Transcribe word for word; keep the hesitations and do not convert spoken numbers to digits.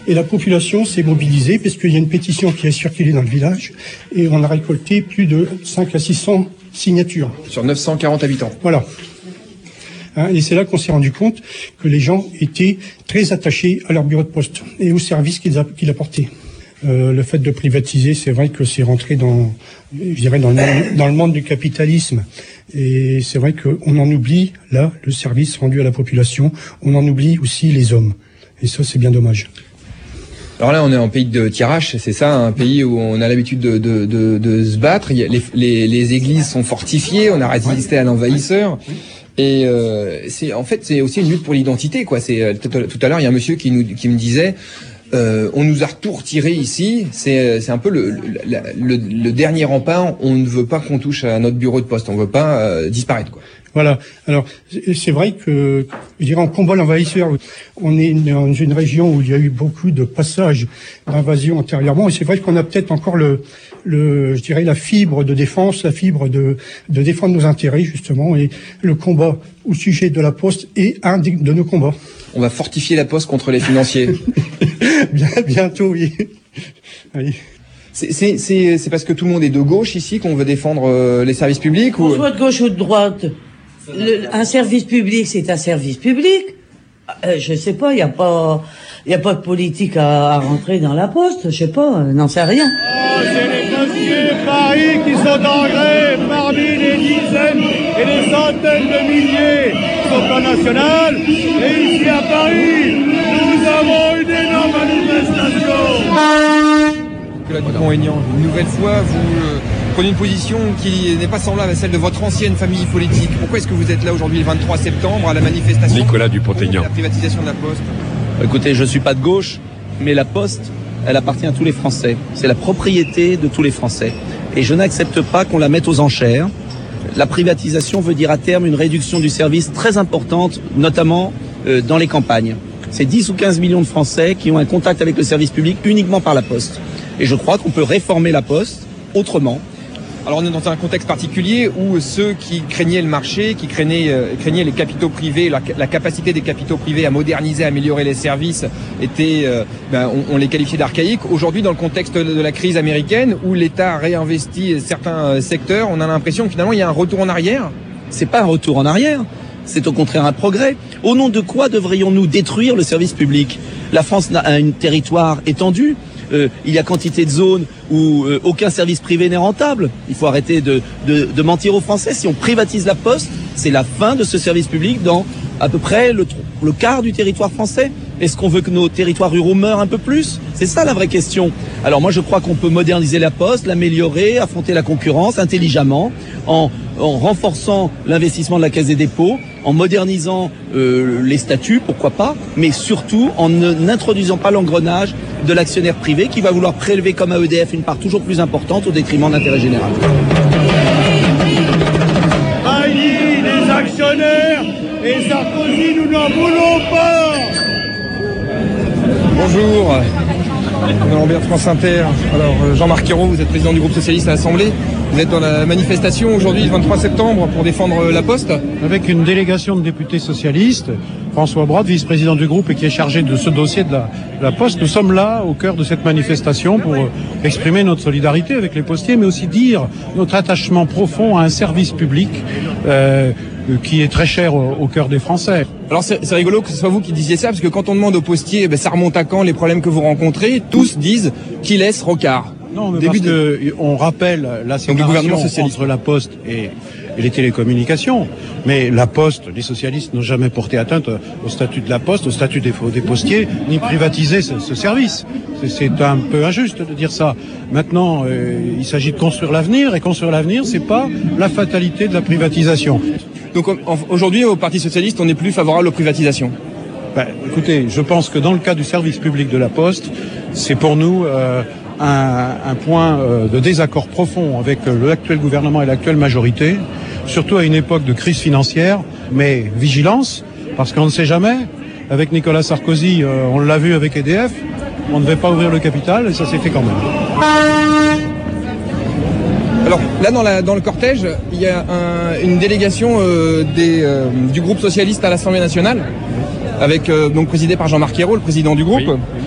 Et la population s'est mobilisée parce qu'il y a une pétition qui a circulé dans le village et on a récolté plus de cinq à six cents signatures. Sur neuf cent quarante habitants. Voilà. Hein, et c'est là qu'on s'est rendu compte que les gens étaient très attachés à leur bureau de poste et au service qu'ils, a, qu'ils apportaient. Euh, le fait de privatiser, c'est vrai que c'est rentré dans, je dirais, dans le monde, dans le monde du capitalisme. Et c'est vrai qu'on en oublie, là, le service rendu à la population. On en oublie aussi les hommes. Et ça, c'est bien dommage. Alors là, on est en pays de tirage, c'est ça, un pays où on a l'habitude de, de, de, de se battre. Les, les, les églises sont fortifiées, on a résisté à l'envahisseur. Et euh, c'est en fait, c'est aussi une lutte pour l'identité, quoi. C'est tout à l'heure, il y a un monsieur qui nous, qui me disait. Euh, on nous a tout retiré ici, c'est c'est un peu le, le, le, le dernier rempart. On ne veut pas qu'on touche à notre bureau de poste, on veut pas euh, disparaître, quoi. Voilà. Alors c'est vrai que je dirais on combat l'envahisseur. On est dans une région où il y a eu beaucoup de passages d'invasion antérieurement, et c'est vrai qu'on a peut-être encore le le je dirais la fibre de défense, la fibre de de défendre nos intérêts justement, et le combat au sujet de la poste est un de, de nos combats. On va fortifier la poste contre les financiers. Bien, bientôt, oui. oui. C'est, c'est, c'est, c'est parce que tout le monde est de gauche ici qu'on veut défendre euh, les services publics ou... Qu'on soit de gauche ou de droite, le, un service public, c'est un service public. Euh, je sais pas, il y a pas, il y a pas de politique à, à rentrer dans la poste. Je sais pas, euh, n'en sais rien. Oh, c'est les dossiers de Paris qui sont en grève parmi les dizaines et les centaines de milliers sur le plan national. Et ici à Paris, nous avons une énorme manifestation. Nicolas Dupont-Aignan, une nouvelle fois, vous euh, prenez une position qui n'est pas semblable à celle de votre ancienne famille politique. Pourquoi est-ce que vous êtes là aujourd'hui, le vingt-trois septembre, à la manifestation Nicolas Dupont-Aignan. La privatisation de la Poste. Écoutez, je suis pas de gauche, mais la Poste, elle appartient à tous les Français. C'est la propriété de tous les Français. Et je n'accepte pas qu'on la mette aux enchères. La privatisation veut dire à terme une réduction du service très importante, notamment euh, dans les campagnes. C'est dix ou quinze millions de Français qui ont un contact avec le service public uniquement par la Poste. Et je crois qu'on peut réformer la Poste autrement. Alors on est dans un contexte particulier où ceux qui craignaient le marché, qui craignaient, euh, craignaient les capitaux privés, la, la capacité des capitaux privés à moderniser, à améliorer les services, étaient, euh, ben, on, on les qualifiait d'archaïques. Aujourd'hui, dans le contexte de, de la crise américaine, où l'État réinvestit certains secteurs, on a l'impression que finalement il y a un retour en arrière. C'est pas un retour en arrière, c'est au contraire un progrès. Au nom de quoi devrions-nous détruire le service public ? La France a un territoire étendu. Euh, il y a quantité de zones où euh, aucun service privé n'est rentable. Il faut arrêter de, de, de mentir aux Français. Si on privatise la Poste, c'est la fin de ce service public dans à peu près le, le quart du territoire français. Est-ce qu'on veut que nos territoires ruraux meurent un peu plus ? C'est ça la vraie question. Alors moi je crois qu'on peut moderniser la Poste, l'améliorer, affronter la concurrence intelligemment, en, en renforçant l'investissement de la Caisse des dépôts, en modernisant euh, les statuts, pourquoi pas, mais surtout en n'introduisant pas l'engrenage de l'actionnaire privé qui va vouloir prélever comme à E D F une part toujours plus importante au détriment de l'intérêt général. Aïe, les actionnaires et Sarkozy, nous n'en voulons pas. Bonjour, Lambert, France Inter. Alors Jean-Marc Ayrault, vous êtes président du groupe socialiste à l'Assemblée. Vous êtes dans la manifestation aujourd'hui, le vingt-trois septembre, pour défendre la Poste. Avec une délégation de députés socialistes, François Brotte, vice-président du groupe et qui est chargé de ce dossier de la, de la Poste. Nous sommes là au cœur de cette manifestation pour exprimer notre solidarité avec les postiers, mais aussi dire notre attachement profond à un service public euh, qui est très cher au, au cœur des Français. Alors c'est, c'est rigolo que ce soit vous qui disiez ça, parce que quand on demande aux postiers, ben, ça remonte à quand les problèmes que vous rencontrez, tous disent qu'ils laissent Rocard. Non, mais Début parce de... que on rappelle la séparation entre la Poste et, et les télécommunications. Mais la Poste, les socialistes n'ont jamais porté atteinte au statut de la Poste, au statut des, des postiers, ni privatisé ce, ce service. C'est, c'est un peu injuste de dire ça. Maintenant, euh, il s'agit de construire l'avenir, et construire l'avenir, c'est pas la fatalité de la privatisation. Donc aujourd'hui, au Parti socialiste, on n'est plus favorable aux privatisations. Ben, écoutez, je pense que dans le cas du service public de la Poste, c'est pour nous euh, un, un point euh, de désaccord profond avec euh, l'actuel gouvernement et l'actuelle majorité, surtout à une époque de crise financière, mais vigilance, parce qu'on ne sait jamais. Avec Nicolas Sarkozy, euh, on l'a vu avec E D F, on ne devait pas ouvrir le capital, et ça s'est fait quand même. Alors là, dans, la, dans le cortège, il y a un, une délégation euh, des, euh, du groupe socialiste à l'Assemblée nationale, avec euh, donc présidé par Jean-Marc Ayrault, le président du groupe. Oui, oui.